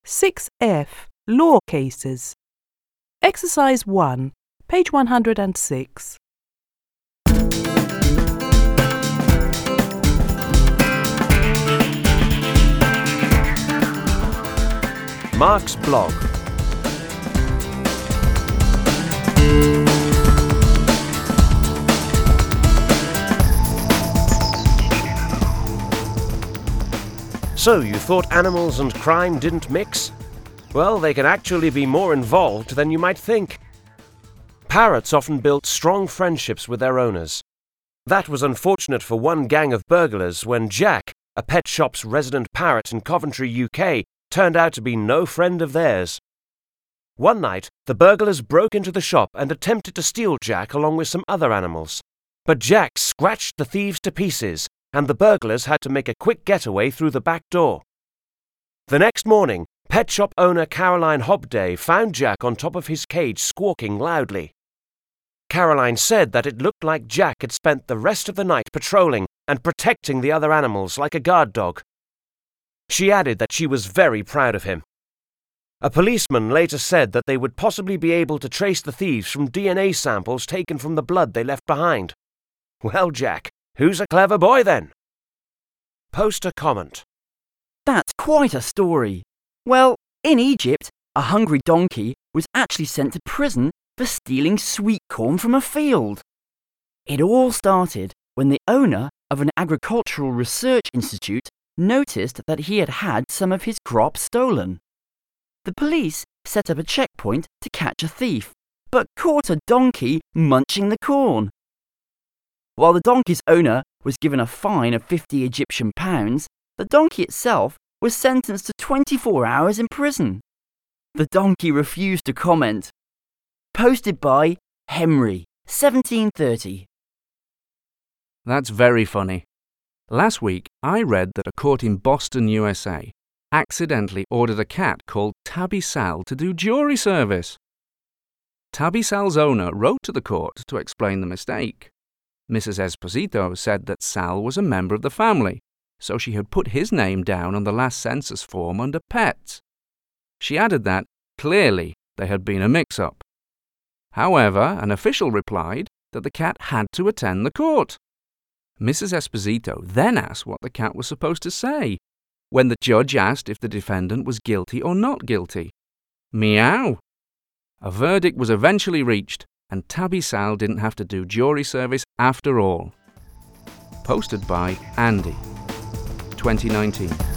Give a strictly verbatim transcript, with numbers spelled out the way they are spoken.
six F, Law Cases. Exercise one, page one hundred six. Mark's blog. So, you thought animals and crime didn't mix? Well, they can actually be more involved than you might think. Parrots often built strong friendships with their owners. That was unfortunate for one gang of burglars when Jack, a pet shop's resident parrot in Coventry, U K, turned out to be no friend of theirs. One night, the burglars broke into the shop and attempted to steal Jack along with some other animals. But Jack scratched the thieves to pieces, and the burglars had to make a quick getaway through the back door. The next morning, pet shop owner Caroline Hobday found Jack on top of his cage squawking loudly. Caroline said that it looked like Jack had spent the rest of the night patrolling and protecting the other animals like a guard dog. She added that she was very proud of him. A policeman later said that they would possibly be able to trace the thieves from D N A samples taken from the blood they left behind. Well, Jack, who's a clever boy then? Post a comment. That's quite a story. Well, in Egypt, a hungry donkey was actually sent to prison for stealing sweet corn from a field. It all started when the owner of an agricultural research institute noticed that he had had some of his crops stolen. The police set up a checkpoint to catch a thief, but caught a donkey munching the corn. While the donkey's owner was given a fine of fifty Egyptian pounds, the donkey itself was sentenced to twenty-four hours in prison. The donkey refused to comment. Posted by Henry, seventeen thirty. That's very funny. Last week, I read that a court in Boston, U S A, accidentally ordered a cat called Tabby Sal to do jury service. Tabby Sal's owner wrote to the court to explain the mistake. Missus Esposito said that Sal was a member of the family, so she had put his name down on the last census form under pets. She added that, clearly, there had been a mix-up. However, an official replied that the cat had to attend the court. Missus Esposito then asked what the cat was supposed to say, when the judge asked if the defendant was guilty or not guilty. Meow! A verdict was eventually reached, and Tabby Sal didn't have to do jury service after all. Posted by Andy, twenty nineteen.